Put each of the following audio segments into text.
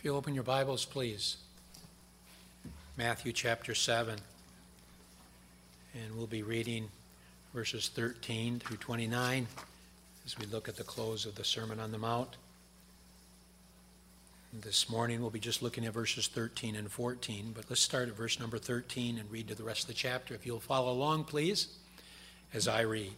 If you open your Bibles, please. Matthew chapter 7. And we'll be reading verses 13 through 29 as we look at the close of the Sermon on the Mount. This morning we'll be just looking at verses 13 and 14, but let's start at verse number 13 and read to the rest of the chapter. If you'll follow along, please, as I read.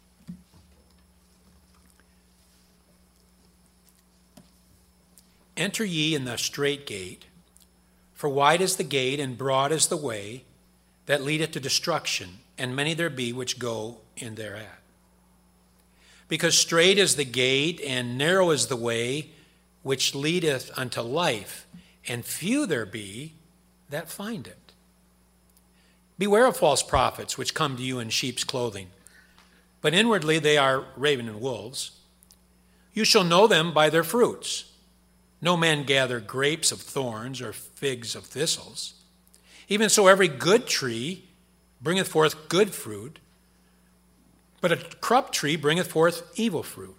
Enter ye in the strait gate, for wide is the gate and broad is the way that leadeth to destruction, and many there be which go in thereat. Because strait is the gate and narrow is the way which leadeth unto life, and few there be that find it. Beware of false prophets which come to you in sheep's clothing, but inwardly they are ravening wolves. You shall know them by their fruits. No man gather grapes of thorns or figs of thistles. Even so every good tree bringeth forth good fruit, but a corrupt tree bringeth forth evil fruit.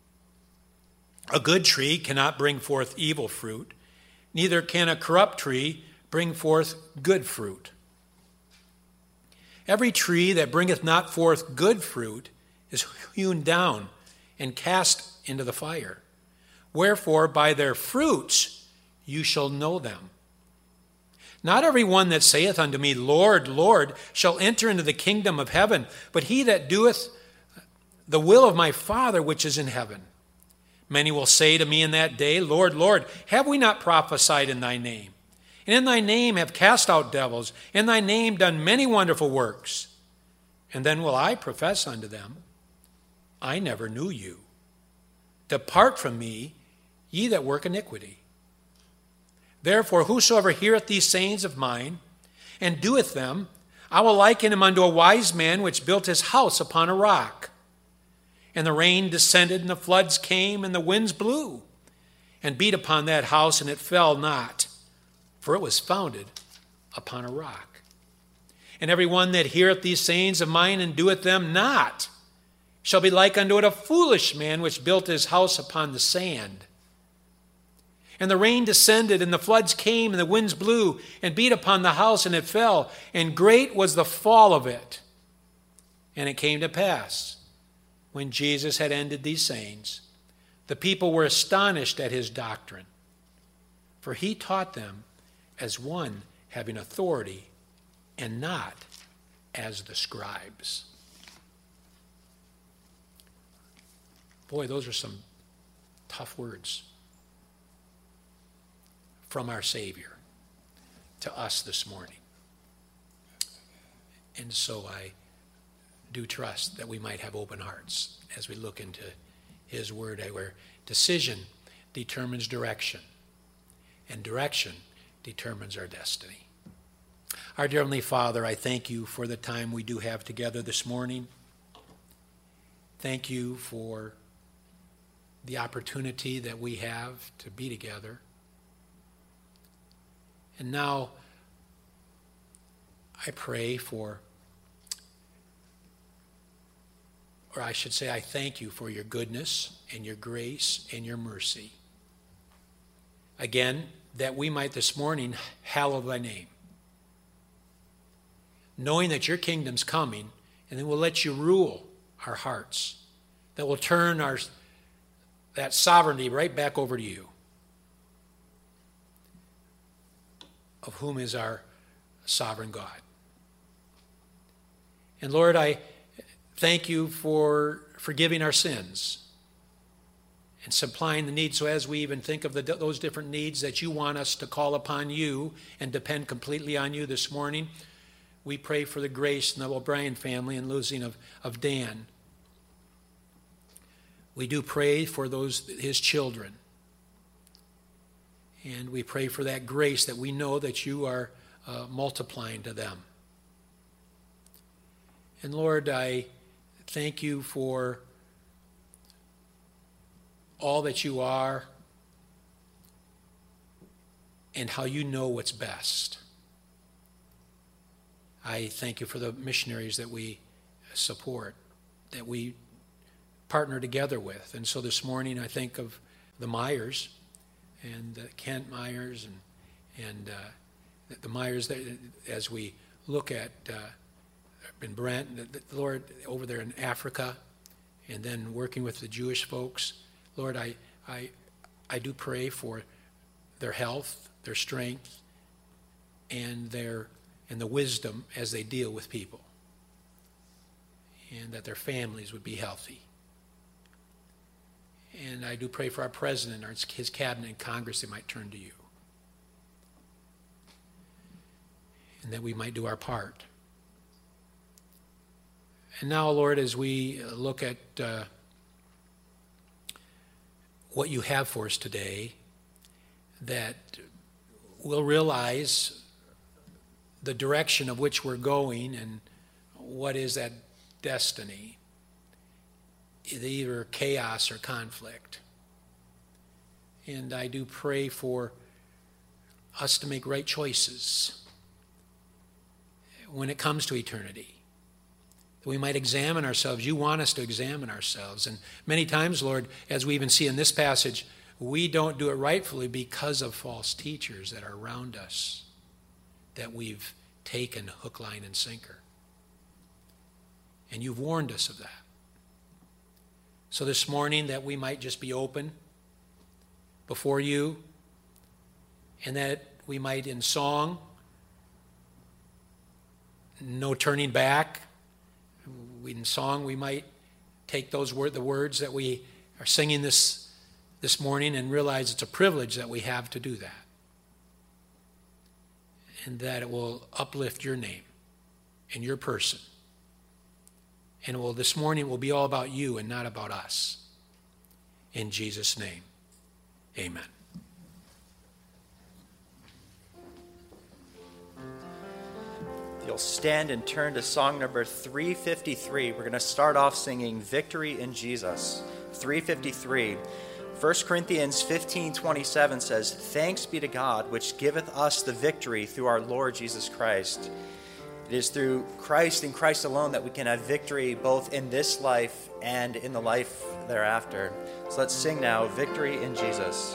A good tree cannot bring forth evil fruit, neither can a corrupt tree bring forth good fruit. Every tree that bringeth not forth good fruit is hewn down and cast into the fire. Wherefore by their fruits you shall know them. Not every one that saith unto me, Lord, Lord, shall enter into the kingdom of heaven, but he that doeth the will of my Father which is in heaven. Many will say to me in that day, Lord, Lord, have we not prophesied in thy name? And in thy name have cast out devils, in thy name done many wonderful works. And then will I profess unto them, I never knew you. Depart from me, ye that work iniquity. Therefore, whosoever heareth these sayings of mine, and doeth them, I will liken him unto a wise man which built his house upon a rock. And the rain descended, and the floods came, and the winds blew, and beat upon that house, and it fell not, for it was founded upon a rock. And every one that heareth these sayings of mine, and doeth them not, shall be like unto it a foolish man which built his house upon the sand. And the rain descended, and the floods came, and the winds blew, and beat upon the house, and it fell, and great was the fall of it. And it came to pass, when Jesus had ended these sayings, the people were astonished at his doctrine, for he taught them as one having authority, and not as the scribes. Boy, those are some tough words from our Savior to us this morning. And so I do trust that we might have open hearts as we look into his word, where decision determines direction, and direction determines our destiny. Our dear Heavenly Father, I thank you for the time we do have together this morning. Thank you for the opportunity that we have to be together. And now I pray for, or I should say I thank you for your goodness and your grace and your mercy. Again, that we might this morning hallow thy name, knowing that your kingdom's coming, and then we'll let you rule our hearts, that will turn that sovereignty right back over to you, of whom is our sovereign God. And Lord, I thank you for forgiving our sins and supplying the needs. So as we even think of those different needs that you want us to call upon you and depend completely on you this morning, we pray for the Grace and the O'Brien family and losing of Dan. We do pray for his children. And we pray for that grace that we know that you are multiplying to them. And Lord, I thank you for all that you are and how you know what's best. I thank you for the missionaries that we support, that we partner together with. And so this morning I think of the Myers and Kent Myers and the Myers, as we look at and Brent, the Lord, over there in Africa, and then working with the Jewish folks. Lord, I do pray for their health, their strength, and the wisdom as they deal with people, and that their families would be healthy. And I do pray for our president, his cabinet and Congress, they might turn to you, and that we might do our part. And now, Lord, as we look at what you have for us today, that we'll realize the direction of which we're going and what is that destiny, either chaos or conflict. And I do pray for us to make right choices when it comes to eternity. We might examine ourselves. You want us to examine ourselves. And many times, Lord, as we even see in this passage, we don't do it rightfully because of false teachers that are around us, that we've taken hook, line, and sinker. And you've warned us of that. So this morning, that we might just be open before you, and that we might, in song, no turning back, in song, we might take the words that we are singing this morning and realize it's a privilege that we have to do that. And that it will uplift your name and your person. And this morning it will be all about you and not about us. In Jesus' name, amen. You'll stand and turn to song number 353. We're going to start off singing Victory in Jesus. 353. 1 Corinthians 15:27 says, "Thanks be to God, which giveth us the victory through our Lord Jesus Christ." It is through Christ and Christ alone that we can have victory both in this life and in the life thereafter. So let's sing now, Victory in Jesus.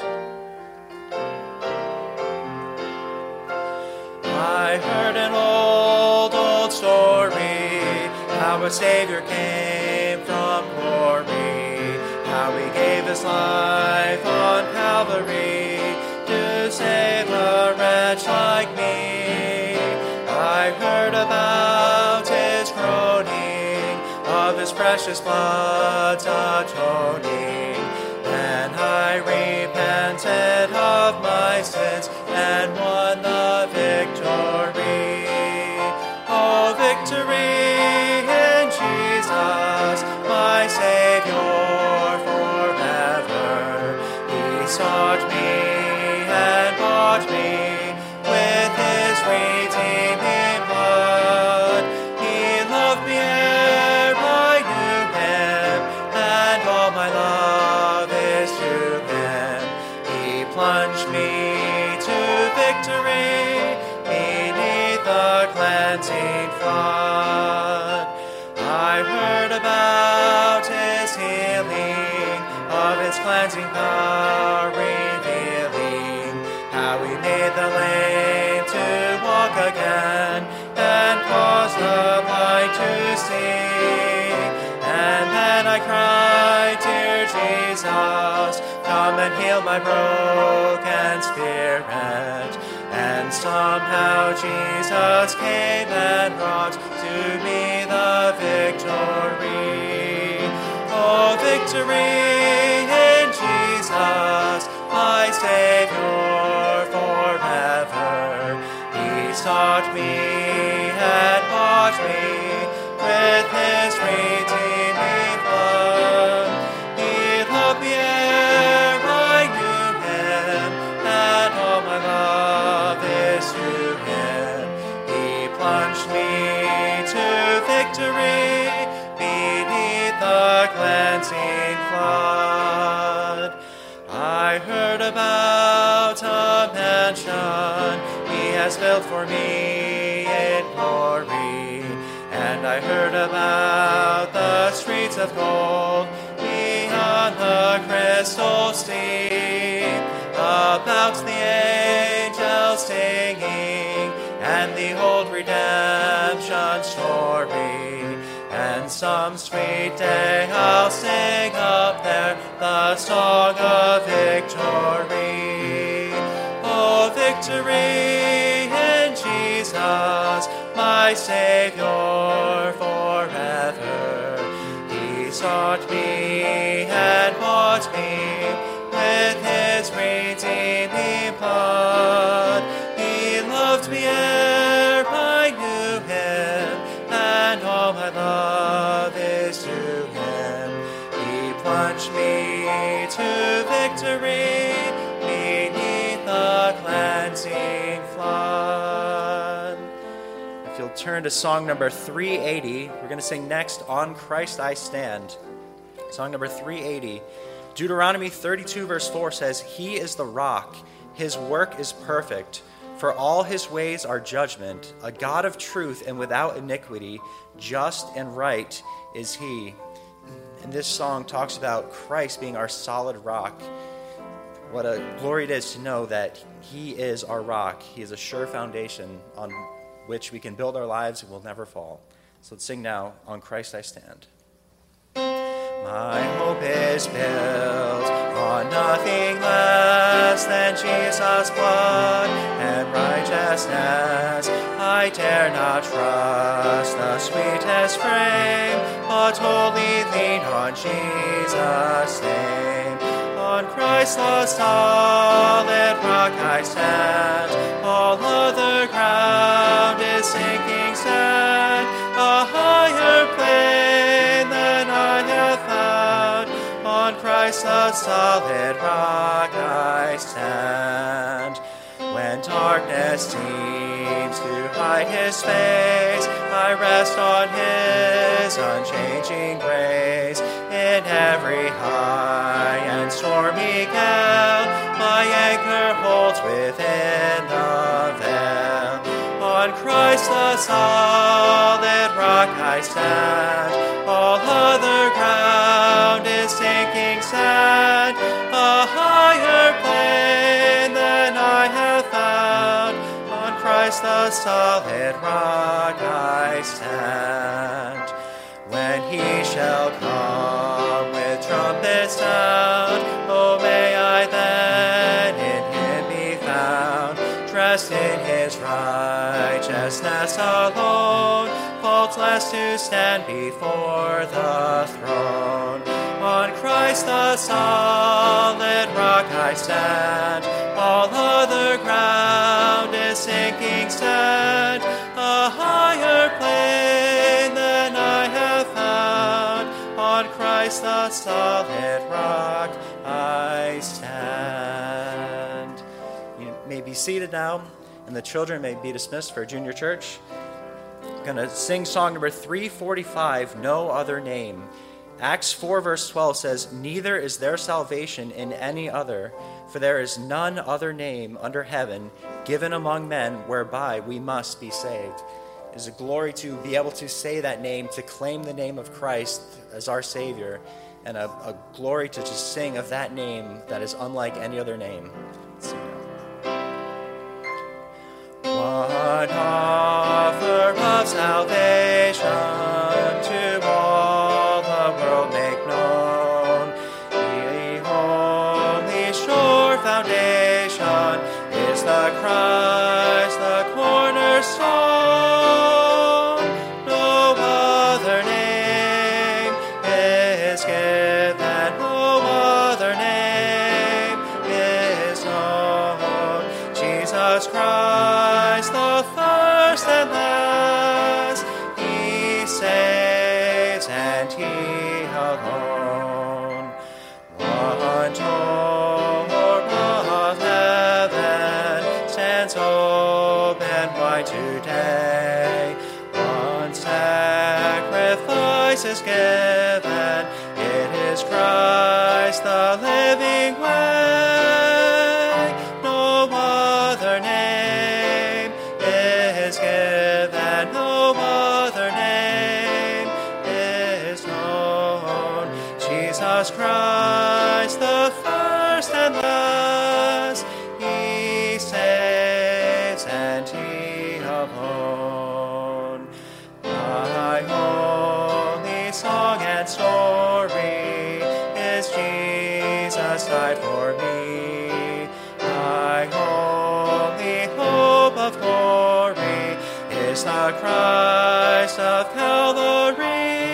I heard an old story, how a Savior came from glory, how he gave his life on Calvary to save a wretch like me. I heard about his groaning, of his precious blood's atoning. Then I repented of my sins and won the victory. Oh, victory in Jesus, my Savior forever. He sought me and bought me with his redeeming blood. He loved me ere I knew him, and all my love is to him. He plunged me to victory beneath the cleansing flood. I heard about his healing, of his cleansing power revealing, how he made the lame to walk again, and caused the blind to see. And then I cried, "Dear Jesus, come and heal my broken spirit." And somehow Jesus came and brought to me the victory. Oh, victory in Jesus, my Savior forever. He sought me and bought me with his redeeming blood. He loved me ere I knew him, and all my love is to him. He plunged me to victory beneath the cleansing flood. I heard about a mansion he has built for me in glory, and I heard about the streets of gold beyond the crystal steep, about about the angels singing, and the old redemption story. And some sweet day I'll sing up there the song of victory. Oh, victory in Jesus, my Savior forever. He sought me and bought me with his redeeming blood. He loved me ere I knew him, and all my love is to him. He plunged me to victory beneath the cleansing flood. If you'll turn to song number 380, we're going to sing next, On Christ I Stand. Song number 380. Deuteronomy 32 verse 4 says, He is the rock, his work is perfect, for all his ways are judgment, a God of truth and without iniquity, just and right is he. And this song talks about Christ being our solid rock. What a glory it is to know that he is our rock. He is a sure foundation on which we can build our lives and will never fall. So let's sing now, On Christ I Stand. My hope is built on nothing less than Jesus' blood and righteousness. I dare not trust the sweetest frame, but wholly lean on Jesus' name. On Christ the solid rock I stand, all other ground is sinking sand, a higher plane than I have found. On Christ the solid rock I stand. When darkness seems to hide his face, I rest on his unchanging grace. In every high and stormy gale, my anchor holds within the veil. On Christ the solid rock I stand, all other ground is sinking sand, a higher plane than I have found. On Christ the solid rock I stand. When he shall come with trumpet sound, oh may I then in him be found, dressed in his righteousness alone, faultless to stand before the throne. On Christ the solid rock I stand, all other ground is sinking sand, a higher plane than I have found. On Christ the solid rock I stand. You may be seated now, and the children may be dismissed for junior church. I'm going to sing song number 345, No Other Name. Acts 4 verse 12 says, Neither is there salvation in any other, for there is none other name under heaven given among men whereby we must be saved. It is a glory to be able to say that name, to claim the name of Christ as our Savior, and a glory to just sing of that name that is unlike any other name. Let's sing now. One offer of salvation to all the world make known. The only sure foundation is the Christ, the cornerstone. No other name is given, no other name is known. Jesus Christ, the first and last, he saves and he alone. One door of heaven stands open wide today. One sacrifice is given, it is Christ the living way. No other name is given, no other name is known. Jesus Christ, the first and last, died for me. My only hope of glory is the Christ of Calvary.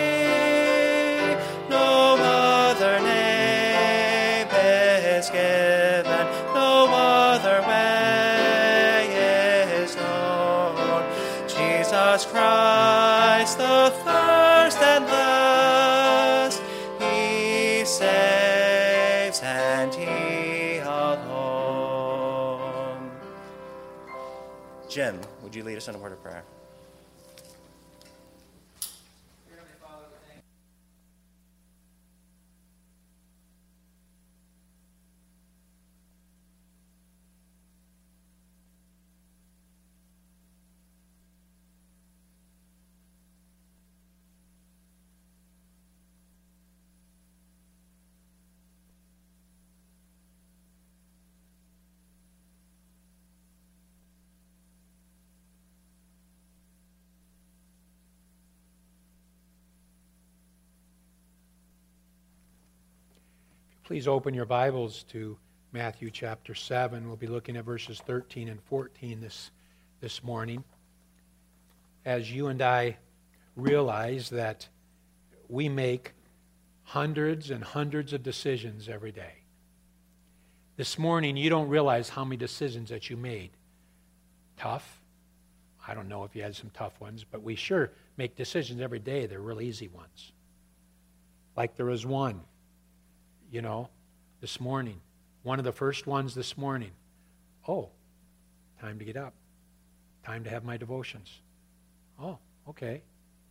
No other name is given, no other way is known. Jesus Christ, the first and last, He saves and He alone. Jim, would you lead us in a word of prayer? Please open your Bibles to Matthew chapter 7. We'll be looking at verses 13 and 14 this morning. As you and I realize that we make hundreds and hundreds of decisions every day. This morning, you don't realize how many decisions that you made. Tough. I don't know if you had some tough ones, but we sure make decisions every day. They're real easy ones. Like there was one. This morning, one of the first ones this morning. Oh, time to get up. Time to have my devotions. Oh, okay.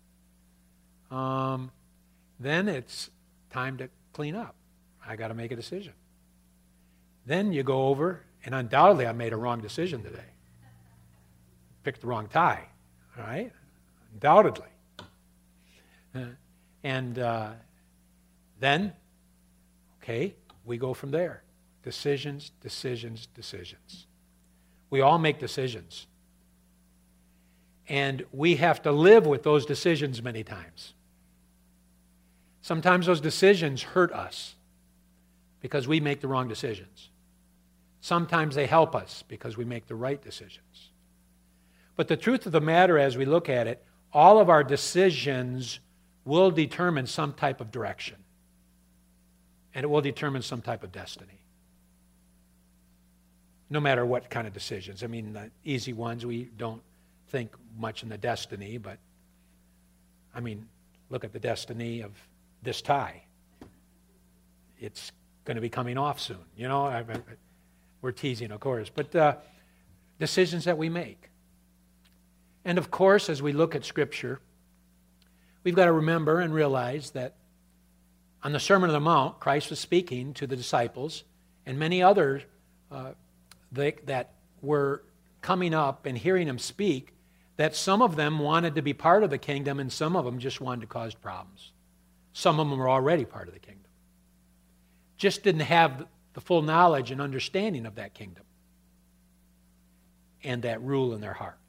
Then it's time to clean up. I got to make a decision. Then you go over, and undoubtedly I made a wrong decision today. Picked the wrong tie, all right? Undoubtedly. Then, okay, we go from there. Decisions, decisions, decisions. We all make decisions. And we have to live with those decisions many times. Sometimes those decisions hurt us because we make the wrong decisions. Sometimes they help us because we make the right decisions. But the truth of the matter, as we look at it, all of our decisions will determine some type of direction. And it will determine some type of destiny. No matter what kind of decisions. I mean, the easy ones, we don't think much in the destiny, but, I mean, look at the destiny of this tie. It's going to be coming off soon. We're teasing, of course. But decisions that we make. And, of course, as we look at Scripture, we've got to remember and realize that on the Sermon on the Mount, Christ was speaking to the disciples and many others that were coming up and hearing him speak, that some of them wanted to be part of the kingdom and some of them just wanted to cause problems. Some of them were already part of the kingdom. Just didn't have the full knowledge and understanding of that kingdom and that rule in their heart.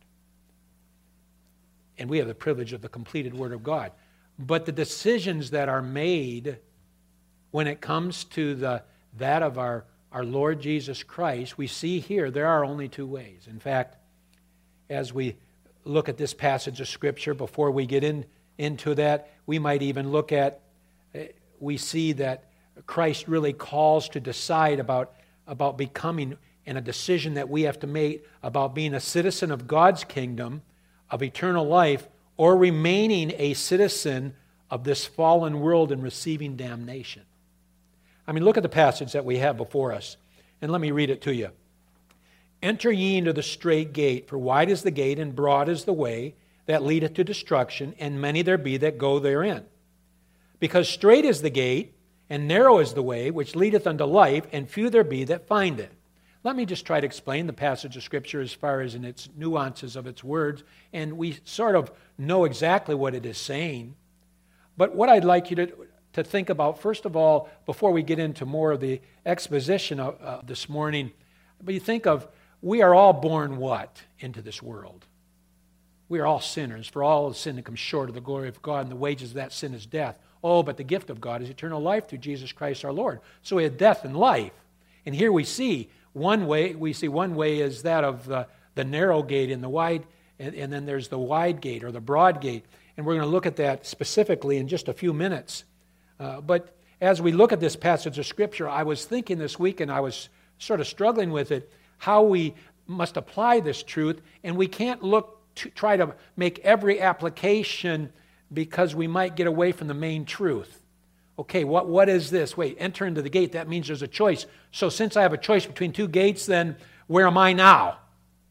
And we have the privilege of the completed Word of God. But the decisions that are made when it comes to that of our Lord Jesus Christ, we see here there are only two ways. In fact, as we look at this passage of Scripture, before we get into that, we might even look at, we see that Christ really calls to decide about becoming, and a decision that we have to make about being a citizen of God's kingdom, of eternal life, or remaining a citizen of this fallen world and receiving damnation. I mean, look at the passage that we have before us, and let me read it to you. Enter ye into the strait gate, for wide is the gate, and broad is the way that leadeth to destruction, and many there be that go therein. Because strait is the gate, and narrow is the way, which leadeth unto life, and few there be that find it. Let me just try to explain the passage of Scripture as far as in its nuances of its words, and we sort of know exactly what it is saying. But what I'd like you to think about, first of all, before we get into more of the exposition of this morning, but you think of, we are all born what into this world? We are all sinners, for all have sinned and come short of the glory of God, and the wages of that sin is death. Oh, but the gift of God is eternal life through Jesus Christ our Lord. So we have death and life. And here we see one way is that of the narrow gate and the wide, and then there's the wide gate or the broad gate. And we're going to look at that specifically in just a few minutes. But as we look at this passage of Scripture, I was thinking this week, and I was sort of struggling with it, how we must apply this truth, and we can't look to try to make every application because we might get away from the main truth. Okay, what is this? Wait, enter into the gate. That means there's a choice. So since I have a choice between two gates, then where am I now?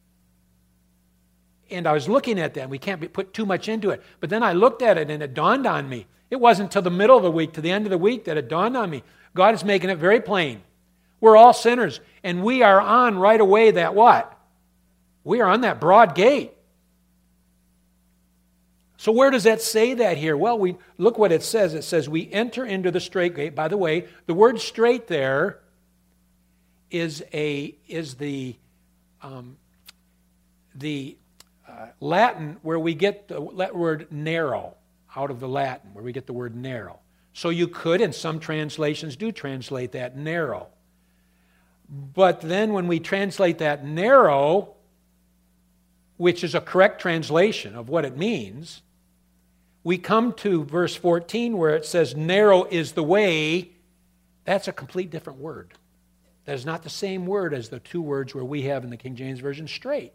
And I was looking at that, and we can't put too much into it. But then I looked at it, and it dawned on me. It wasn't till the middle of the week, to the end of the week, that it dawned on me. God is making it very plain. We're all sinners, and we are on right away that what? We are on that broad gate. So where does that say that here? Well, we look what it says. It says we enter into the straight gate. By the way, the word straight there is the Latin where we get the word narrow, out of the Latin, where we get the word narrow. So you could, and some translations do translate that narrow. But then when we translate that narrow, which is a correct translation of what it means, we come to verse 14 where it says, narrow is the way. That's a complete different word. That is not the same word as the two words where we have in the King James Version, straight.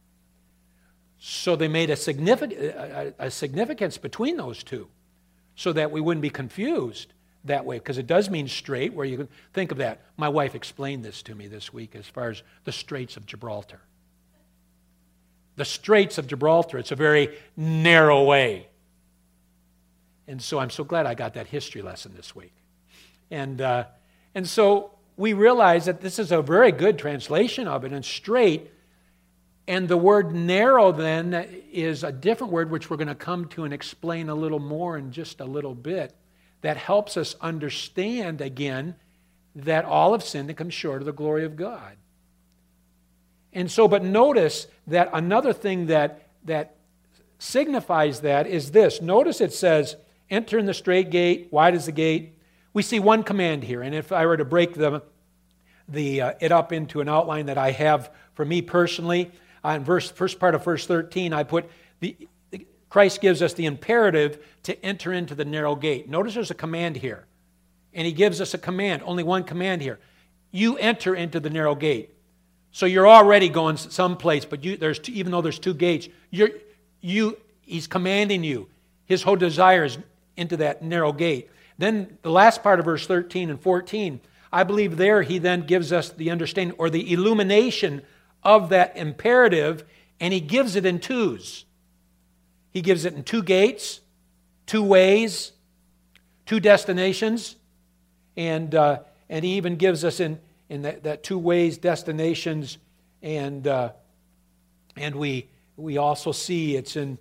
So they made a significance between those two so that we wouldn't be confused that way, because it does mean straight, where you can think of that. My wife explained this to me this week as far as the Straits of Gibraltar. The Straits of Gibraltar, it's a very narrow way. And so I'm so glad I got that history lesson this week. And so we realize that this is a very good translation of it, and straight. And the word narrow then is a different word, which we're going to come to and explain a little more in just a little bit, that helps us understand again that all have sinned and come short of the glory of God. And so, but notice that another thing that signifies that is this. Notice it says, enter in the straight gate, wide is the gate. We see one command here, and if I were to break it up into an outline that I have for me personally, on first part of verse 13, I put Christ gives us the imperative to enter into the narrow gate. Notice there's a command here, and he gives us a command, only one command here. You enter into the narrow gate. So you're already going someplace, but even though there's two gates, he's commanding you. His whole desire is into that narrow gate. Then the last part of verse 13 and 14, I believe there he then gives us the understanding or the illumination of that imperative, and he gives it in twos. He gives it in two gates, two ways, two destinations, and he even gives us in that two ways, destinations, and we also see it's in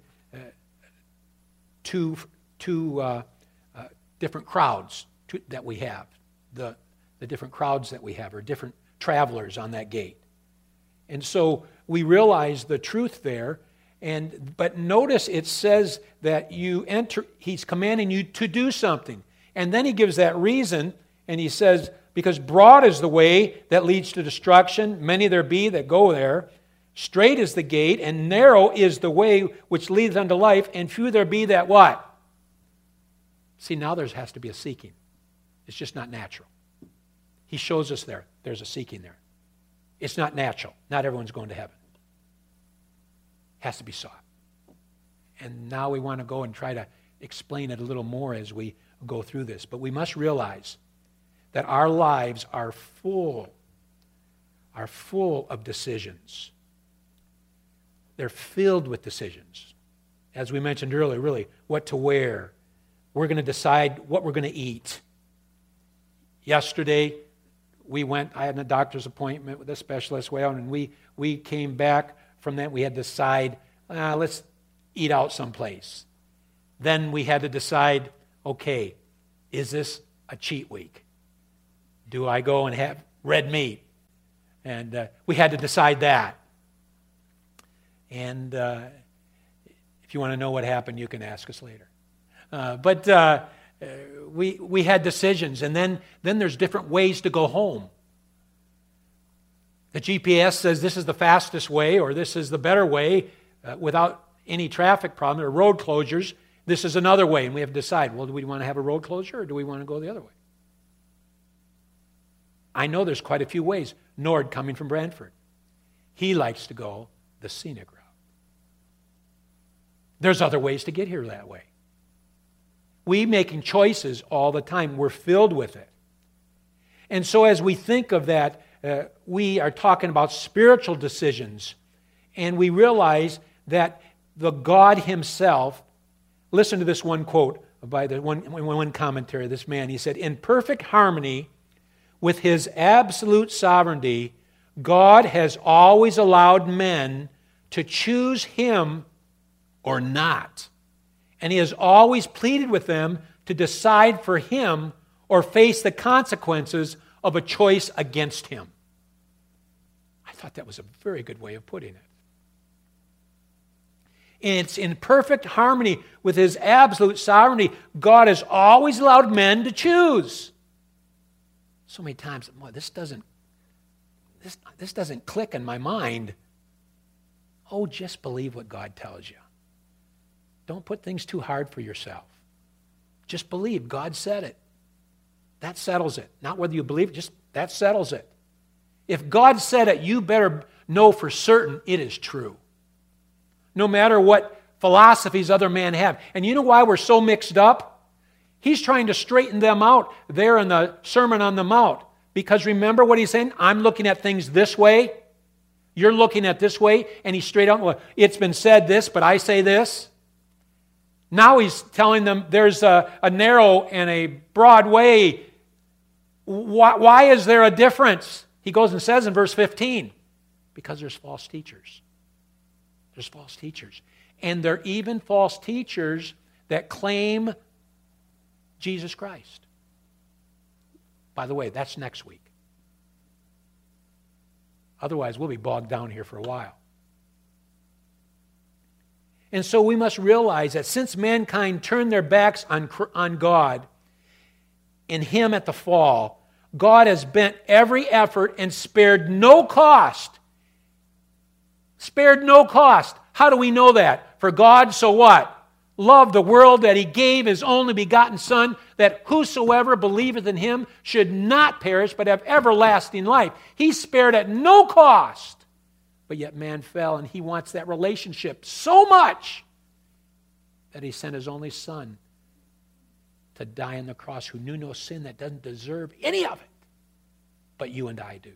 two different crowds that we have. The different crowds that we have are different travelers on that gate. And so we realize the truth there. But notice it says that you enter, he's commanding you to do something. And then he gives that reason, and he says, because broad is the way that leads to destruction, many there be that go there. Straight is the gate, and narrow is the way which leads unto life, and few there be that what? See, now there has to be a seeking. It's just not natural. He shows us there's a seeking there. It's not natural. Not everyone's going to heaven. Has to be sought. And now we want to go and try to explain it a little more as we go through this. But we must realize that our lives are full of decisions. They're filled with decisions. As we mentioned earlier, really, what to wear. We're going to decide what we're going to eat. Yesterday, I had a doctor's appointment with a specialist, and we came back from that. We had to decide, let's eat out someplace. Then we had to decide, okay, is this a cheat week? Do I go and have red meat? And we had to decide that. And if you want to know what happened, you can ask us later. But we had decisions, and then there's different ways to go home. The GPS says this is the fastest way or this is the better way without any traffic problem or road closures. This is another way, and we have to decide, well, do we want to have a road closure or do we want to go the other way? I know there's quite a few ways. Nord coming from Brantford. He likes to go the scenic route. There's other ways to get here that way. We making choices all the time. We're filled with it. And so as we think of that, we are talking about spiritual decisions. And we realize that the God himself, listen to this one quote by the one commentary, this man. He said, in perfect harmony with his absolute sovereignty, God has always allowed men to choose him or not. And he has always pleaded with them to decide for him or face the consequences of a choice against him. I thought that was a very good way of putting it. And it's in perfect harmony with his absolute sovereignty. God has always allowed men to choose. So many times, boy, this doesn't click in my mind. Oh, just believe what God tells you. Don't put things too hard for yourself. Just believe. God said it. That settles it. Not whether you believe, just that settles it. If God said it, you better know for certain it is true. No matter what philosophies other men have. And you know why we're so mixed up? He's trying to straighten them out there in the Sermon on the Mount. Because remember what he's saying? I'm looking at things this way. You're looking at this way. And he's straight out, well, it's been said this, but I say this. Now he's telling them there's a narrow and a broad way. Why is there a difference? He goes and says in verse 15, because there's false teachers. There's false teachers. And there are even false teachers that claim Jesus Christ. By the way, that's next week. Otherwise, we'll be bogged down here for a while. And so we must realize that since mankind turned their backs on God, in him at the fall, God has bent every effort and spared no cost. Spared no cost. How do we know that? For God, so what? Loved the world that he gave his only begotten Son, that whosoever believeth in him should not perish, but have everlasting life. He spared at no cost. But yet man fell, and he wants that relationship so much that he sent his only Son to die on the cross, who knew no sin, that doesn't deserve any of it. But you and I do.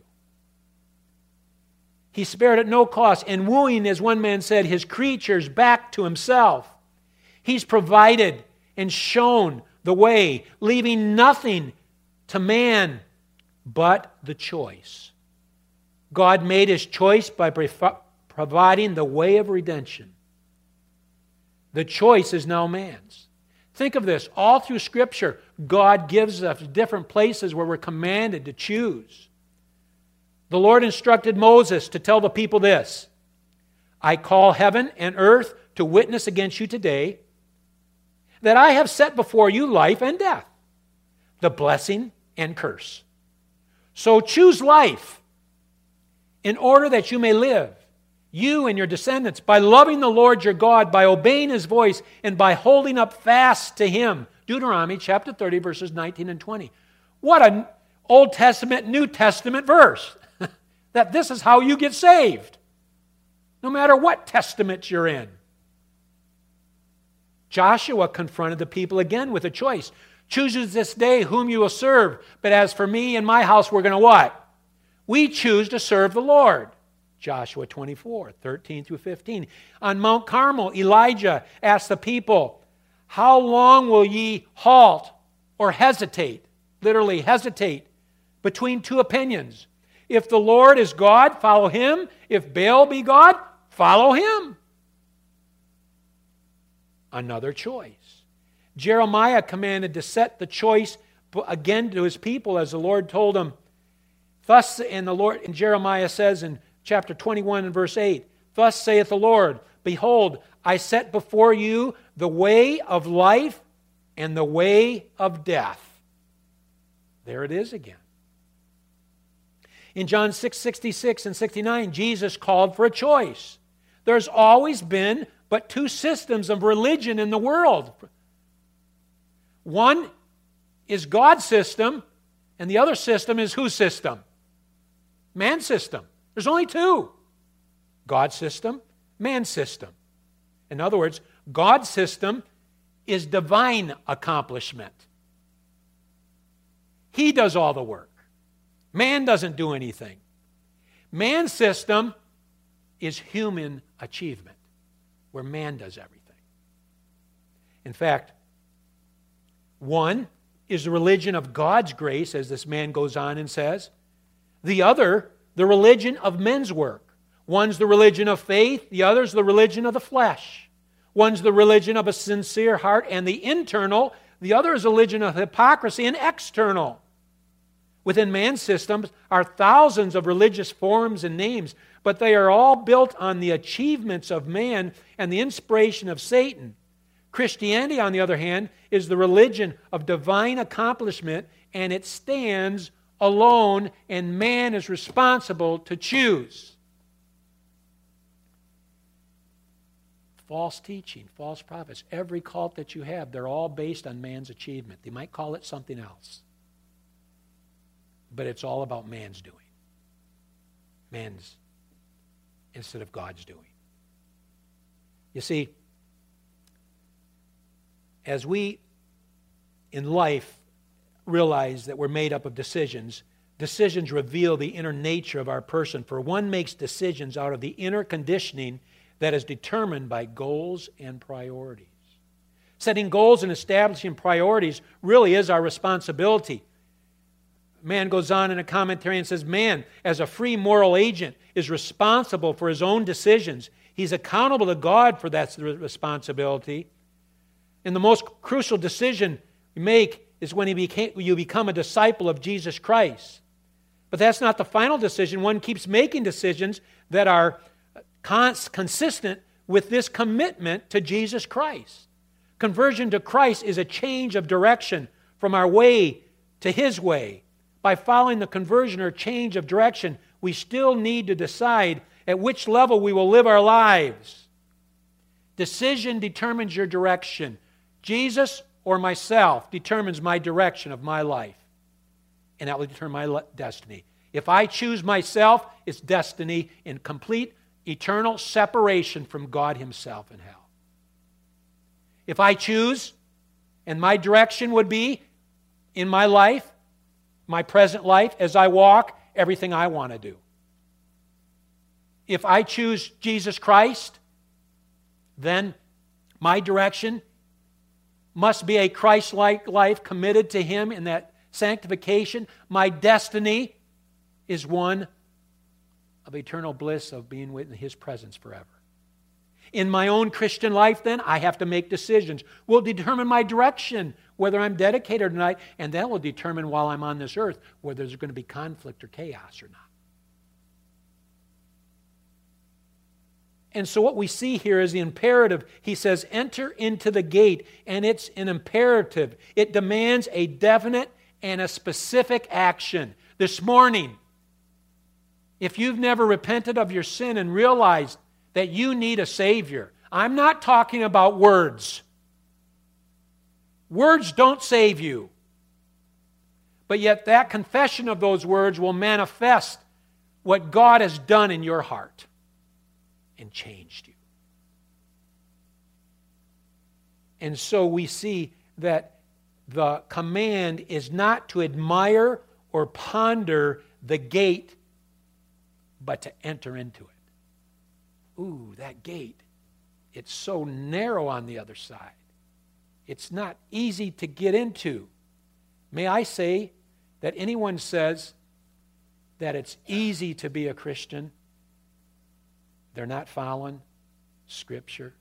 He spared at no cost, and wooing, as one man said, his creatures back to himself. He's provided and shown the way, leaving nothing to man but the choice. God made his choice by providing the way of redemption. The choice is now man's. Think of this. All through Scripture, God gives us different places where we're commanded to choose. The Lord instructed Moses to tell the people this: I call heaven and earth to witness against you today that I have set before you life and death, the blessing and curse. So choose life, in order that you may live, you and your descendants, by loving the Lord your God, by obeying his voice, and by holding up fast to him. Deuteronomy chapter 30, verses 19 and 20. What an Old Testament, New Testament verse. That this is how you get saved, no matter what testament you're in. Joshua confronted the people again with a choice. Chooses this day whom you will serve, but as for me and my house, we're going to what? We choose to serve the Lord. Joshua 24, 13 through 15. On Mount Carmel, Elijah asked the people, how long will ye halt or hesitate? Literally, hesitate between two opinions. If the Lord is God, follow him. If Baal be God, follow him. Another choice. Jeremiah commanded to set the choice again to his people, as the Lord told him. Thus, and the Lord, and Jeremiah says in chapter 21 and verse 8, thus saith the Lord, behold, I set before you the way of life and the way of death. There it is again. In John 6:66 and 69, Jesus called for a choice. There's always been but two systems of religion in the world. One is God's system, and the other system is whose system? Man's system. There's only two. God's system, man's system. In other words, God's system is divine accomplishment. He does all the work. Man doesn't do anything. Man's system is human achievement, where man does everything. In fact, one is the religion of God's grace, as this man goes on and says. The other, the religion of men's work. One's the religion of faith, the other's the religion of the flesh. One's the religion of a sincere heart and the internal, the other is a religion of hypocrisy and external. Within man's systems are thousands of religious forms and names, but they are all built on the achievements of man and the inspiration of Satan. Christianity, on the other hand, is the religion of divine accomplishment, and it stands alone, and man is responsible to choose. False teaching, false prophets, every cult that you have, they're all based on man's achievement. They might call it something else, but it's all about man's doing. Man's instead of God's doing. You see, as we in life realize that we're made up of decisions, decisions reveal the inner nature of our person. For one makes decisions out of the inner conditioning that is determined by goals and priorities. Setting goals and establishing priorities really is our responsibility. Man goes on in a commentary and says, man, as a free moral agent, is responsible for his own decisions. He's accountable to God for that responsibility. And the most crucial decision you make is when you become a disciple of Jesus Christ. But that's not the final decision. One keeps making decisions that are consistent with this commitment to Jesus Christ. Conversion to Christ is a change of direction from our way to His way. By following the conversion or change of direction, we still need to decide at which level we will live our lives. Decision determines your direction. Jesus or myself determines my direction of my life, and that will determine my destiny. If I choose myself, it's destiny in complete eternal separation from God Himself in hell. If I choose, and my direction would be in my life, my present life, as I walk, everything I want to do. If I choose Jesus Christ, then my direction must be a Christ-like life committed to Him in that sanctification. My destiny is one of eternal bliss of being in His presence forever. In my own Christian life, then, I have to make decisions. Will determine my direction, whether I'm dedicated or not, and that will determine while I'm on this earth whether there's going to be conflict or chaos or not. And so what we see here is the imperative. He says, enter into the gate, and it's an imperative. It demands a definite and a specific action. This morning, if you've never repented of your sin and realized that you need a Savior, I'm not talking about words. Words don't save you. But yet that confession of those words will manifest what God has done in your heart and changed you. And so we see that the command is not to admire or ponder the gate, but to enter into it. Ooh, that gate. It's so narrow on the other side. It's not easy to get into. May I say that anyone says that it's easy to be a Christian, they're not following Scripture.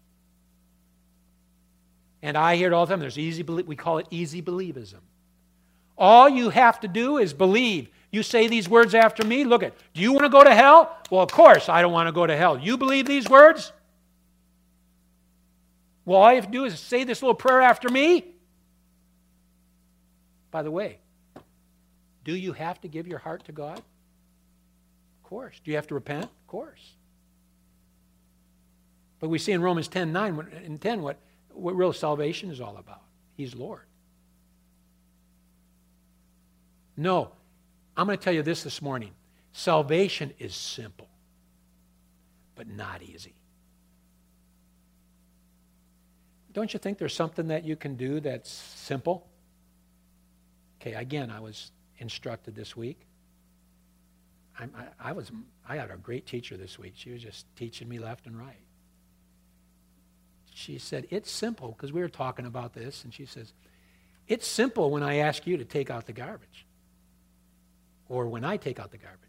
And I hear it all the time. We call it easy believism. All you have to do is believe. You say these words after me. Look at, do you want to go to hell? Well, of course I don't want to go to hell. You believe these words? Well, all you have to do is say this little prayer after me. By the way, do you have to give your heart to God? course. Do you have to repent? Of course. But we see in Romans 10:9 and 10 what real salvation is all about. He's Lord. No, I'm going to tell you this morning. Salvation is simple, but not easy. Don't you think there's something that you can do that's simple? Okay, again, I was instructed this week. I had a great teacher this week. She was just teaching me left and right. She said, it's simple, because we were talking about this, and she says, it's simple when I ask you to take out the garbage, or when I take out the garbage.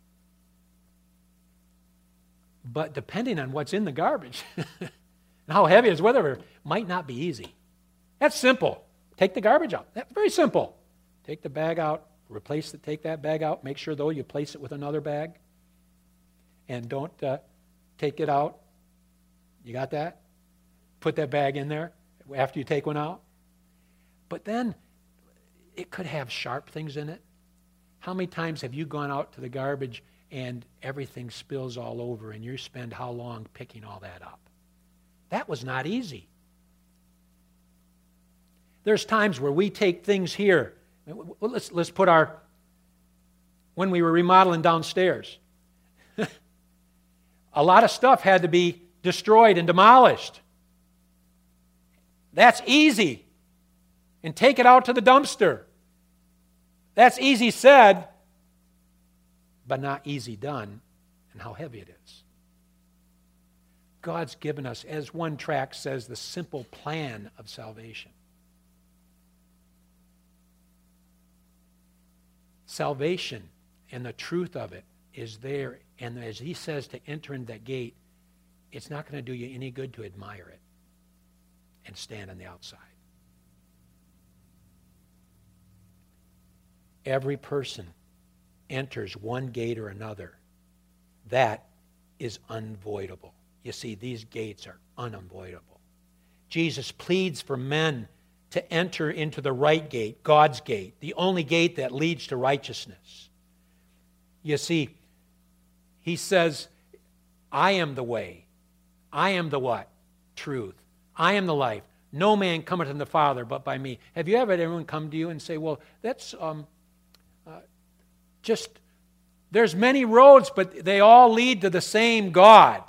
But depending on what's in the garbage and how heavy it is, whatever, might not be easy. That's simple. Take the garbage out. That's very simple. Take the bag out, take that bag out. Make sure, though, you place it with another bag. And don't take it out. You got that? Put that bag in there after you take one out. But then it could have sharp things in it. How many times have you gone out to the garbage and everything spills all over and you spend how long picking all that up? That was not easy. There's times where we take things here. Let's put when we were remodeling downstairs, a lot of stuff had to be destroyed and demolished. That's easy. And take it out to the dumpster. That's easy said, but not easy done, and how heavy it is. God's given us, as one tract says, the simple plan of salvation. Salvation and the truth of it is there, and as he says to enter into that gate, it's not going to do you any good to admire it and stand on the outside. Every person enters one gate or another. That is unavoidable. You see, these gates are unavoidable. Jesus pleads for men to enter into the right gate, God's gate, the only gate that leads to righteousness. You see, he says, I am the way. I am the what? Truth. I am the life. No man cometh unto the Father but by me. Have you ever had anyone come to you and say, well, that's there's many roads, but they all lead to the same God.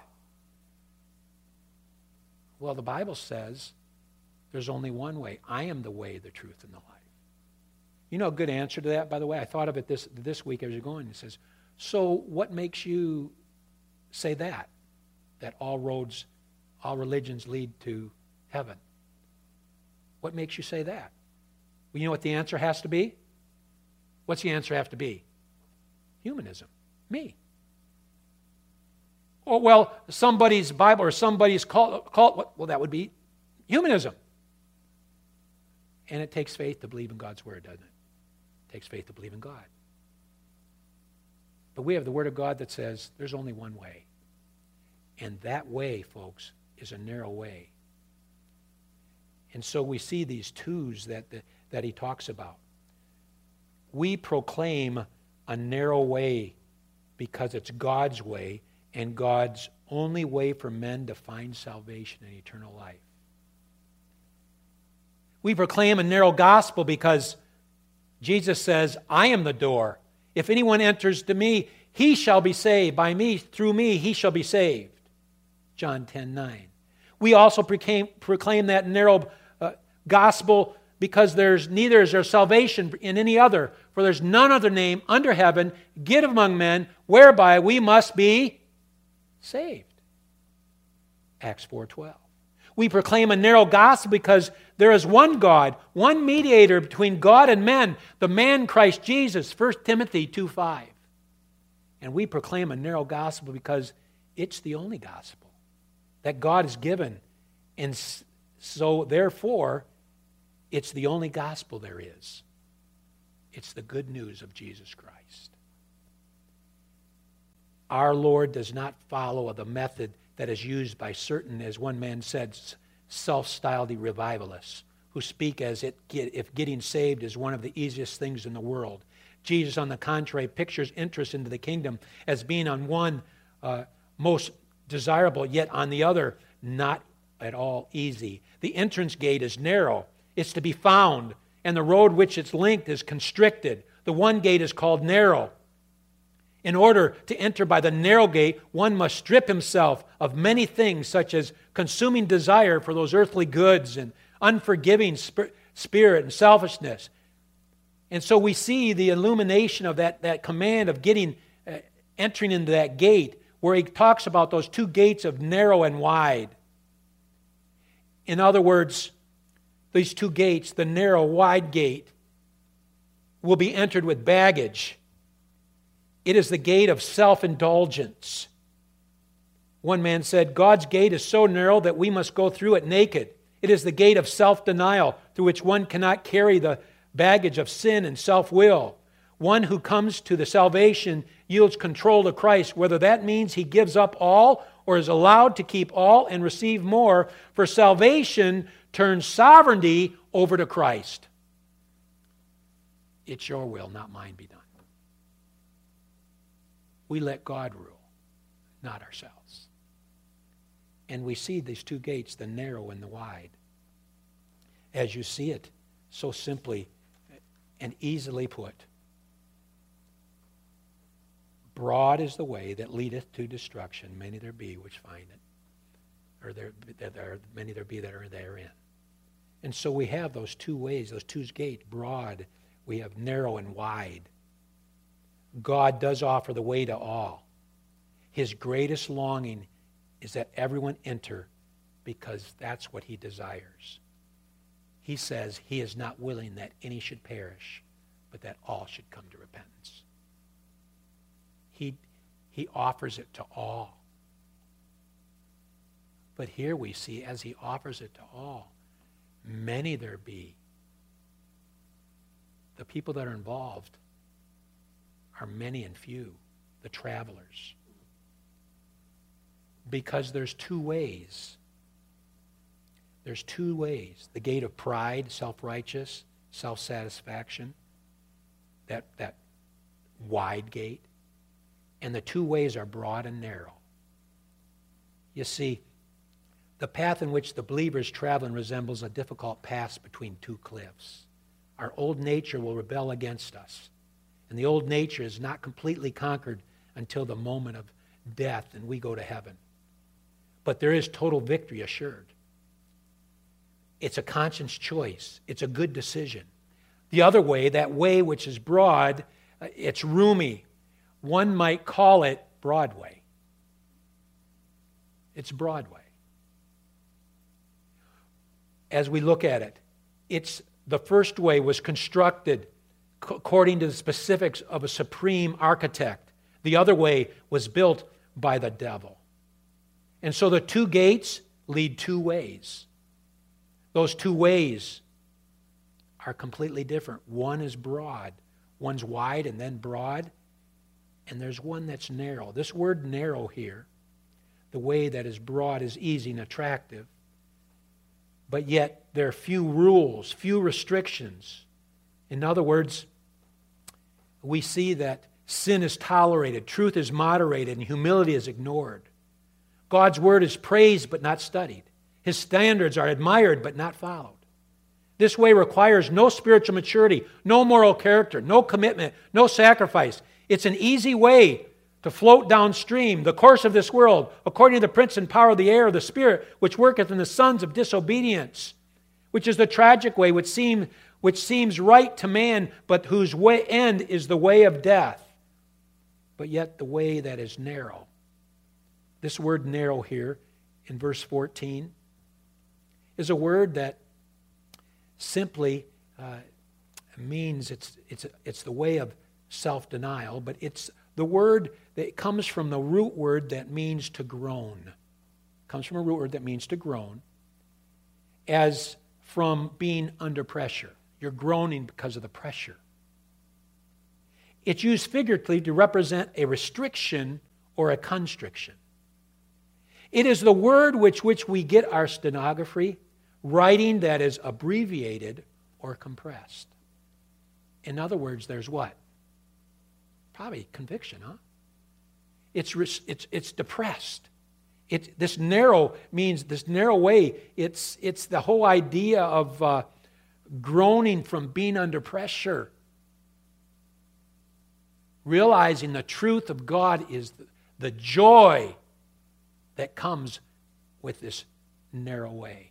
Well, the Bible says there's only one way. I am the way, the truth, and the life. You know a good answer to that, by the way? I thought of it this week as you're going. It says, so what makes you say that? That all roads, all religions lead to heaven. What makes you say that? Well, you know what the answer has to be? What's the answer have to be? Humanism. Me. Or, well, somebody's Bible or somebody's cult. Well, that would be humanism. And it takes faith to believe in God's word, doesn't it? It takes faith to believe in God. But we have the word of God that says there's only one way. And that way, folks, is a narrow way. And so we see these twos that he talks about. We proclaim a narrow way because it's God's way and God's only way for men to find salvation and eternal life. We proclaim a narrow gospel because Jesus says, I am the door. If anyone enters to me, he shall be saved. By me, through me, he shall be saved. John 10:9. We also proclaim that narrow gospel because neither is there salvation in any other, for there's none other name under heaven given among men whereby we must be saved. Acts 4:12. We proclaim a narrow gospel because there is one God, one mediator between God and men, the man Christ Jesus, 1 Timothy 2:5. And we proclaim a narrow gospel because it's the only gospel that God has given. And so, therefore, it's the only gospel there is. It's the good news of Jesus Christ. Our Lord does not follow the method that is used by certain, as one man said, self-styled revivalists who speak as if getting saved is one of the easiest things in the world. Jesus, on the contrary, pictures interest into the kingdom as being on one most desirable, yet on the other not at all easy. The entrance gate is narrow. It's to be found, and the road which it's linked is constricted. The one gate is called narrow. In order to enter by the narrow gate, one must strip himself of many things, such as consuming desire for those earthly goods and unforgiving spirit and selfishness. And so we see the illumination of that command of entering into that gate, where he talks about those two gates of narrow and wide. In other words, these two gates, the narrow, wide gate, will be entered with baggage. It is the gate of self-indulgence. One man said, God's gate is so narrow that we must go through it naked. It is the gate of self-denial, through which one cannot carry the baggage of sin and self-will. One who comes to the salvation yields control to Christ, whether that means he gives up all or is allowed to keep all and receive more, for salvation turns sovereignty over to Christ. It's your will, not mine, be done. We let God rule, not ourselves. And we see these two gates, the narrow and the wide. As you see it, so simply and easily put. Broad is the way that leadeth to destruction. Many there be which find it. Or many there be that are therein. And so we have those two ways, those two gates, broad. We have narrow and wide. God does offer the way to all. His greatest longing is that everyone enter, because that's what he desires. He says he is not willing that any should perish, but that all should come to repentance. He offers it to all. But here we see, as he offers it to all, many there be. The people that are involved are many and few, the travelers. Because there's two ways. There's two ways. The gate of pride, self-righteous, self-satisfaction, that wide gate. And the two ways are broad and narrow. You see, the path in which the believer is traveling resembles a difficult pass between two cliffs. Our old nature will rebel against us. And the old nature is not completely conquered until the moment of death and we go to heaven. But there is total victory assured. It's a conscious choice. It's a good decision. The other way, that way which is broad, it's roomy. One might call it Broadway. It's Broadway. As we look at it, the first way was constructed according to the specifics of a supreme architect. The other way was built by the devil. And so the two gates lead two ways. Those two ways are completely different. One is broad. One's wide and then broad. And there's one that's narrow. This word narrow here, the way that is broad is easy and attractive. But yet there are few rules, few restrictions. In other words, we see that sin is tolerated, truth is moderated, and humility is ignored. God's word is praised but not studied. His standards are admired but not followed. This way requires no spiritual maturity, no moral character, no commitment, no sacrifice. It's an easy way to float downstream, the course of this world, according to the prince and power of the air, the spirit, which worketh in the sons of disobedience, which is the tragic way, which seems right to man, but whose end is the way of death, but yet the way that is narrow. This word narrow here in verse 14 is a word that simply means it's the way of self-denial, but it's the word that comes from the root word that means to groan. It comes from a root word that means to groan, as from being under pressure. You're groaning because of the pressure. It's used figuratively to represent a restriction or a constriction. It is the word which we get our stenography, writing that is abbreviated or compressed. In other words, there's what? Probably conviction, huh? It's depressed. This narrow means this narrow way. It's the whole idea of groaning from being under pressure. Realizing the truth of God is the joy that comes with this narrow way.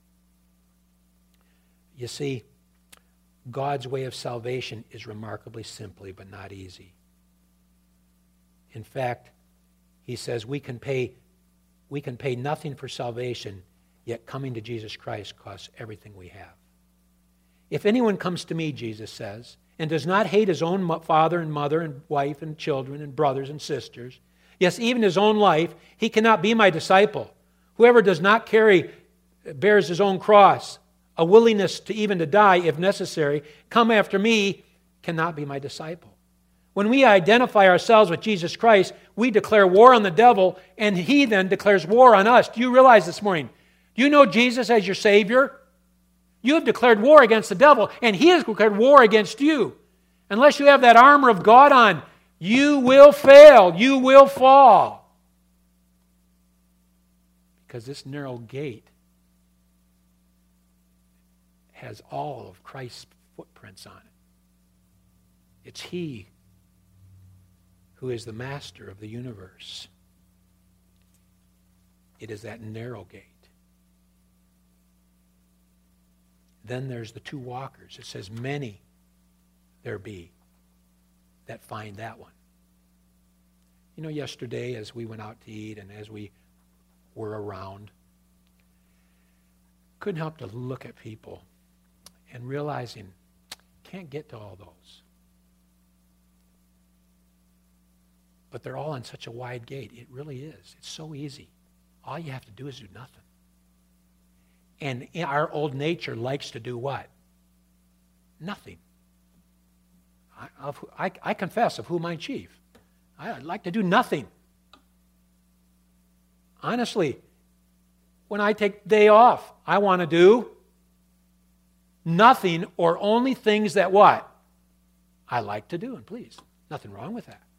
You see, God's way of salvation is remarkably simply but not easy. In fact, he says we can pay nothing for salvation, yet coming to Jesus Christ costs everything we have. If anyone comes to me, Jesus says, and does not hate his own father and mother and wife and children and brothers and sisters, yes, even his own life, he cannot be my disciple. Whoever does not bears his own cross, a willingness to even to die if necessary, come after me, cannot be my disciple. When we identify ourselves with Jesus Christ, we declare war on the devil, and he then declares war on us. Do you realize this morning? Do you know Jesus as your Savior? You have declared war against the devil, and he has declared war against you. Unless you have that armor of God on, you will fail. You will fall. Because this narrow gate has all of Christ's footprints on it. It's he who is the master of the universe. It is that narrow gate. Then there's the two walkers. It says, many there be that find that one. You know, yesterday as we went out to eat and as we were around, couldn't help to look at people and realizing, can't get to all those. But they're all on such a wide gate. It really is. It's so easy. All you have to do is do nothing. And our old nature likes to do what? Nothing. I confess of whom I'm chief. I'd like to do nothing. Honestly, when I take the day off, I want to do nothing or only things that what? I like to do and please. Nothing wrong with that.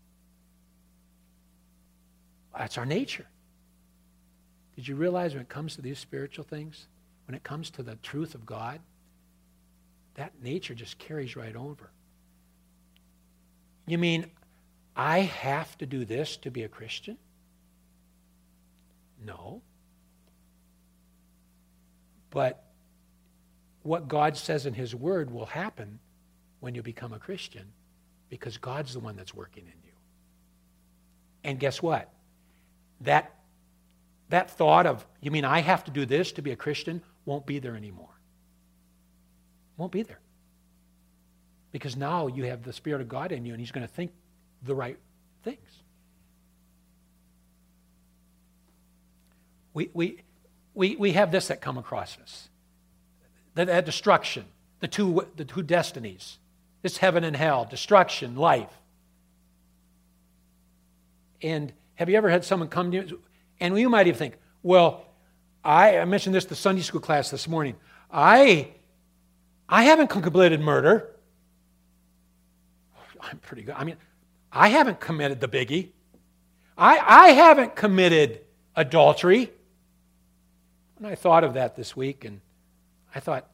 That's our nature. Did you realize when it comes to these spiritual things, when it comes to the truth of God, that nature just carries right over? You mean I have to do this to be a Christian? No. But what God says in His Word will happen when you become a Christian because God's the one that's working in you. And guess what? That thought of, you mean I have to do this to be a Christian, won't be there anymore. Won't be there. Because now you have the Spirit of God in you and He's going to think the right things. We have this that come across us. That destruction, the two destinies. This heaven and hell, destruction, life. And have you ever had someone come to you, and you might even think, well, I mentioned this to Sunday school class this morning. I haven't committed murder. I'm pretty good. I mean, I haven't committed the biggie. I haven't committed adultery. And I thought of that this week, and I thought,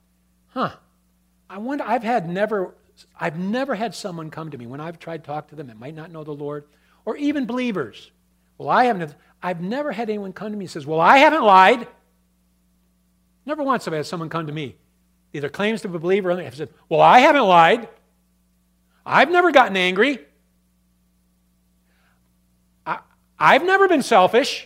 I wonder, I've never had someone come to me when I've tried to talk to them that might not know the Lord, or even believers. Well, I've never had anyone come to me and says, well, I haven't lied. Never once have I had someone come to me, either claims to be a believer or have said, well, I haven't lied. I've never gotten angry. I've never been selfish.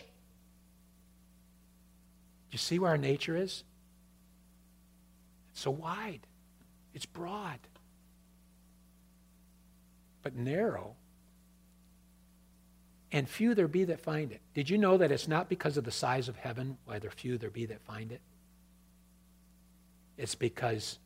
Do you see where our nature is? It's so wide. It's broad. But narrow. And few there be that find it. Did you know that it's not because of the size of heaven why there few there be that find it? It's because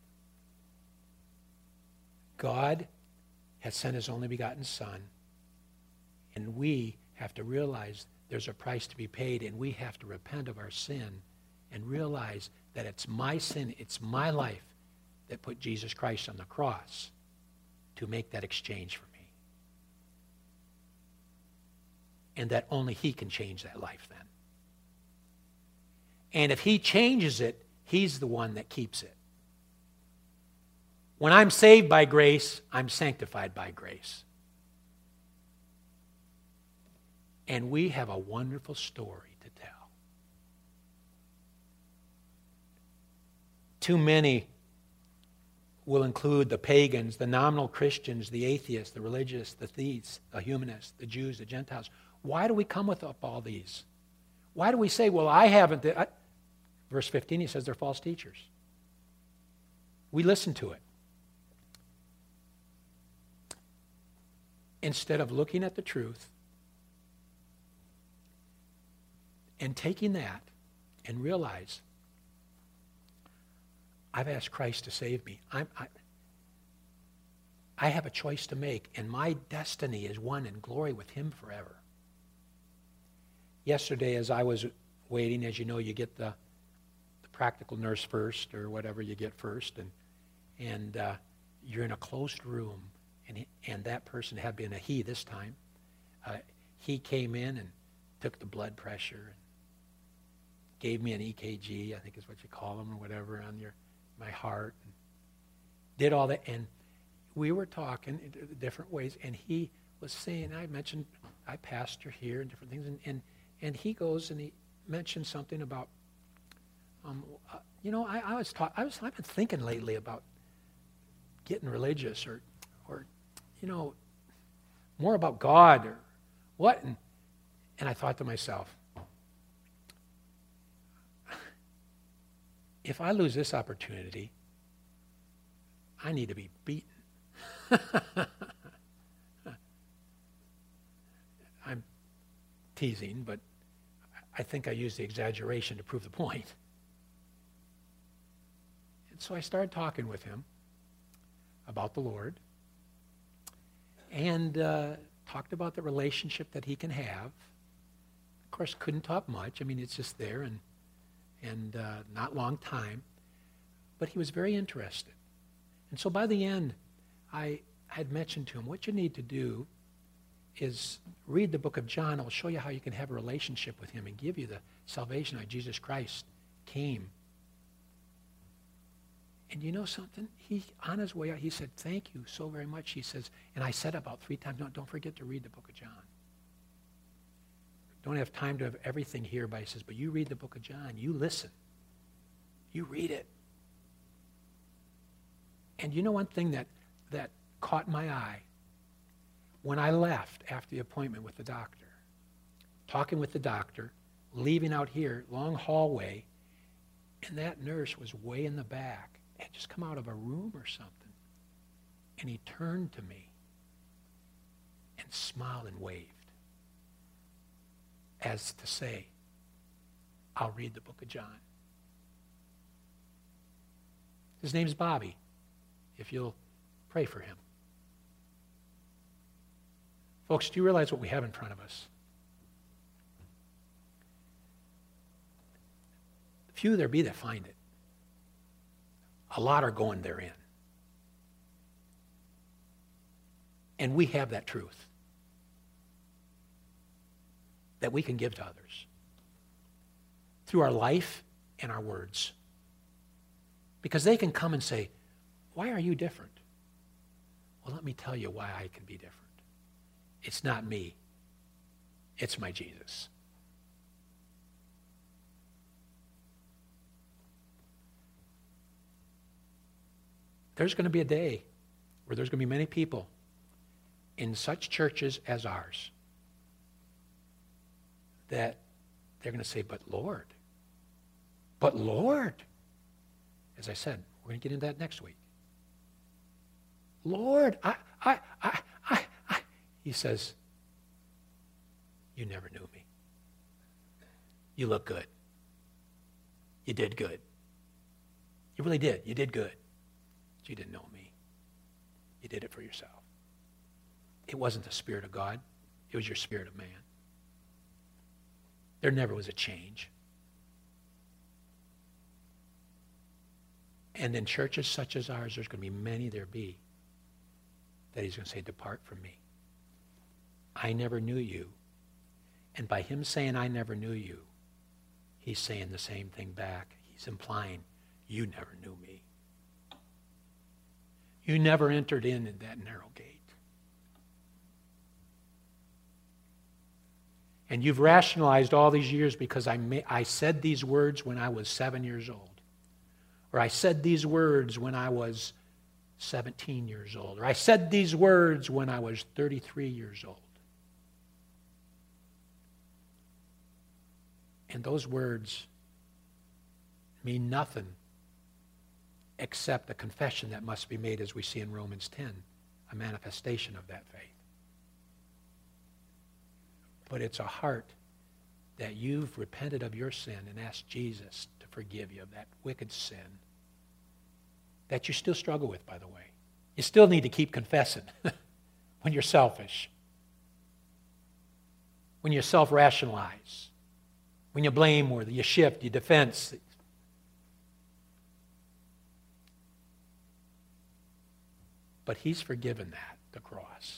God has sent His only begotten Son, and we have to realize there's a price to be paid, and we have to repent of our sin and realize that it's my sin, it's my life that put Jesus Christ on the cross to make that exchange for me. and that only He can change that life then. And if He changes it, He's the one that keeps it. When I'm saved by grace, I'm sanctified by grace. And we have a wonderful story to tell. Too many will include the pagans, the nominal Christians, the atheists, the religious, the thieves, the humanists, the Jews, the Gentiles. Why do we come with up all these? Why do we say, well, I haven't... Verse 15, he says they're false teachers. We listen to it. Instead of looking at the truth and taking that and realize, I've asked Christ to save me. I have a choice to make, and my destiny is one in glory with Him forever. Yesterday, as I was waiting, as you know, you get the practical nurse first, or whatever you get first, and you're in a closed room, and that person had been a he this time. He came in and took the blood pressure and gave me an EKG, I think is what you call them, or whatever, on my heart, and did all that. And we were talking in different ways, and he was saying, I pastor here and different things, and he goes and he mentioned something about, I've been thinking lately about getting religious or more about God or what, and I thought to myself, if I lose this opportunity, I need to be beaten. I'm teasing, but I think I used the exaggeration to prove the point. And so I started talking with him about the Lord and talked about the relationship that he can have. Of course, couldn't talk much. I mean, it's just there and not long time. But he was very interested. And so by the end, I had mentioned to him, what you need to do is read the book of John. It'll show you how you can have a relationship with him and give you the salvation that Jesus Christ came. And you know something? On his way out, he said, thank you so very much. He says, and I said about 3 times, no, don't forget to read the book of John. Don't have time to have everything here, but he says, but you read the book of John. You listen. You read it. And you know one thing that caught my eye? When I left after the appointment with the doctor, talking with the doctor, leaving out here, long hallway, and that nurse was way in the back, had just come out of a room or something. And he turned to me and smiled and waved as to say, I'll read the book of John. His name's Bobby, if you'll pray for him. Folks, do you realize what we have in front of us? Few there be that find it. A lot are going therein. And we have that truth that we can give to others through our life and our words. Because they can come and say, why are you different? Well, let me tell you why I can be different. It's not me. It's my Jesus. There's going to be a day where there's going to be many people in such churches as ours that they're going to say, but Lord, as I said, we're going to get into that next week. Lord, he says, you never knew me. You look good. You did good. You really did. You did good. But you didn't know me. You did it for yourself. It wasn't the Spirit of God. It was your spirit of man. There never was a change. And in churches such as ours, there's going to be many there be that he's going to say, depart from me. I never knew you. And by him saying, I never knew you, he's saying the same thing back. He's implying, you never knew me. You never entered in at that narrow gate. And you've rationalized all these years because I said these words when I was 7 years old. Or I said these words when I was 17 years old. Or I said these words when I was 33 years old. And those words mean nothing except the confession that must be made, as we see in Romans 10, a manifestation of that faith. But it's a heart that you've repented of your sin and asked Jesus to forgive you of that wicked sin that you still struggle with, by the way. You still need to keep confessing when you're selfish, when you self-rationalize, when you blame or you shift, you defense. But he's forgiven that, the cross.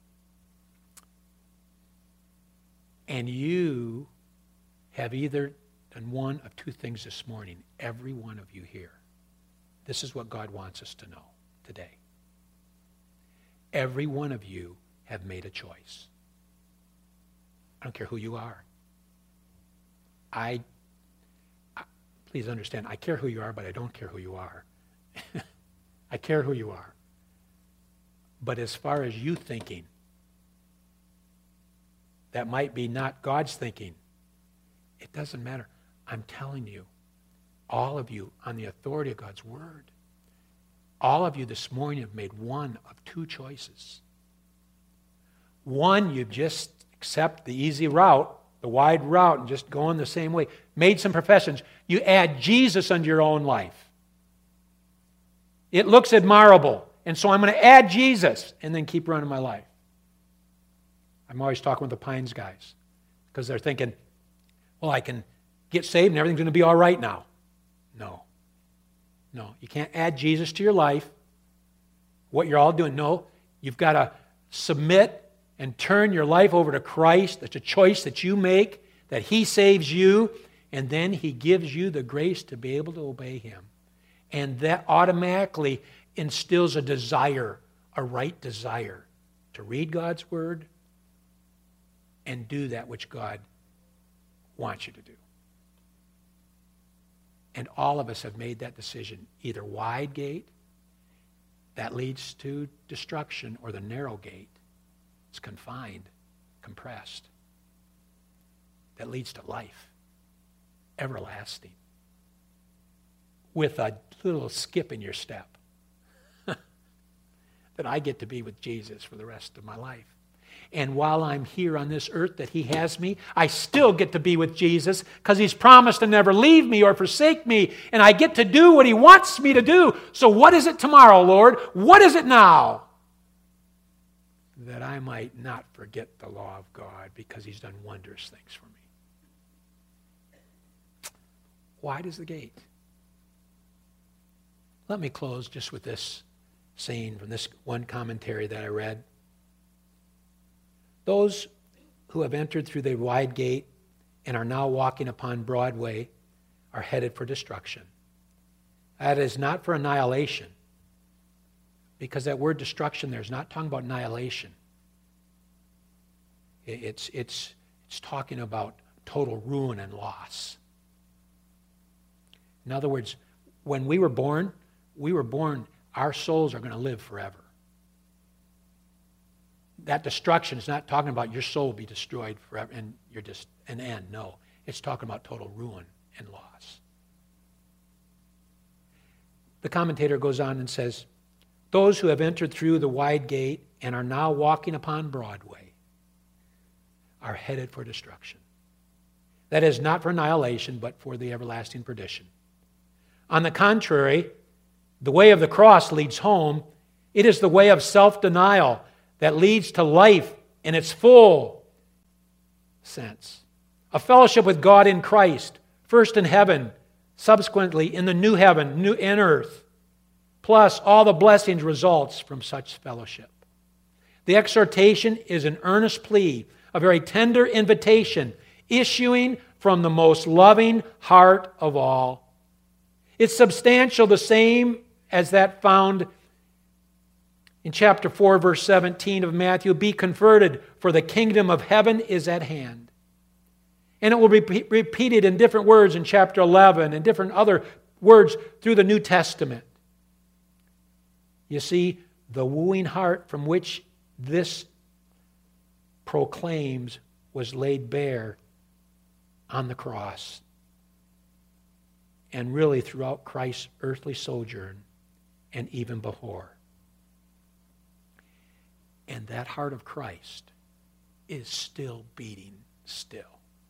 And you have either done one of two things this morning, every one of you here. This is what God wants us to know today. Every one of you have made a choice. I don't care who you are. Please understand, I care who you are, but I don't care who you are. I care who you are. But as far as you thinking, that might be not God's thinking. It doesn't matter. I'm telling you, all of you, on the authority of God's word, all of you this morning have made one of two choices. One, you just accept the easy route, the wide route, and just go on the same way. Made some professions. You add Jesus unto your own life. It looks admirable, and so I'm going to add Jesus and then keep running my life. I'm always talking with the Pines guys because they're thinking, well, I can get saved and everything's going to be all right now. No, you can't add Jesus to your life. What you're all doing, no, you've got to submit and turn your life over to Christ. That's a choice that you make, that he saves you, and then he gives you the grace to be able to obey him. And that automatically instills a desire, a right desire, to read God's word and do that which God wants you to do. And all of us have made that decision, either wide gate, that leads to destruction, or the narrow gate, it's confined, compressed, that leads to life, everlasting, with a little skip in your step, that I get to be with Jesus for the rest of my life. And while I'm here on this earth that he has me, I still get to be with Jesus because he's promised to never leave me or forsake me, and I get to do what he wants me to do. So what is it tomorrow, Lord? What is it now? That I might not forget the law of God because he's done wondrous things for me. Wide is the gate. Let me close just with this saying from this one commentary that I read. Those who have entered through the wide gate and are now walking upon Broadway are headed for destruction. That is not for annihilation, because that word destruction there is not talking about annihilation. It's talking about total ruin and loss. In other words, when we were born, our souls are going to live forever. That destruction is not talking about your soul will be destroyed forever and you're just an end. No, it's talking about total ruin and loss. The commentator goes on and says, those who have entered through the wide gate and are now walking upon Broadway are headed for destruction. That is not for annihilation, but for the everlasting perdition. On the contrary, the way of the cross leads home. It is the way of self-denial that leads to life in its full sense. A fellowship with God in Christ, first in heaven, subsequently in the new heaven, new and earth, plus all the blessings results from such fellowship. The exhortation is an earnest plea a very tender invitation issuing from the most loving heart of all. It's substantial, the same as that found in chapter 4, verse 17 of Matthew. Be converted, for the kingdom of heaven is at hand. And it will be repeated in different words in chapter 11 and different other words through the New Testament. You see, the wooing heart from which this proclaims was laid bare on the cross, and really throughout Christ's earthly sojourn and even before. And that heart of Christ is still beating still.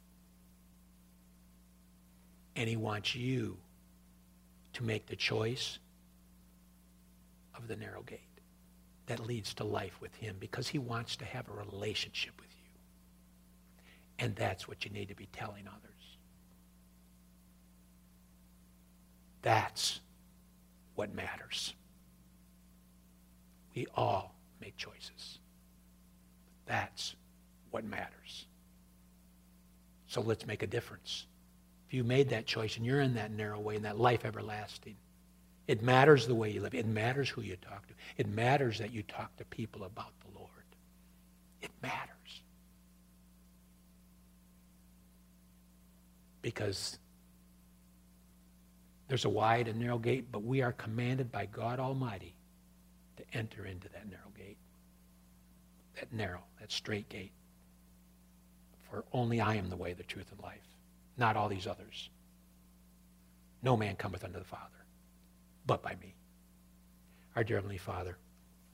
And he wants you to make the choice of the narrow gate that leads to life with him, because he wants to have a relationship with you. And that's what you need to be telling others. That's what matters. We all make choices. That's what matters. So let's make a difference. If you made that choice and you're in that narrow way, in that life everlasting, it matters the way you live. It matters who you talk to. It matters that you talk to people about the Lord. It matters. Because there's a wide and narrow gate, but we are commanded by God Almighty to enter into that narrow gate. That narrow, that straight gate. For only I am the way, the truth, and life. Not all these others. No man cometh unto the Father, but by me. Our dear Heavenly Father,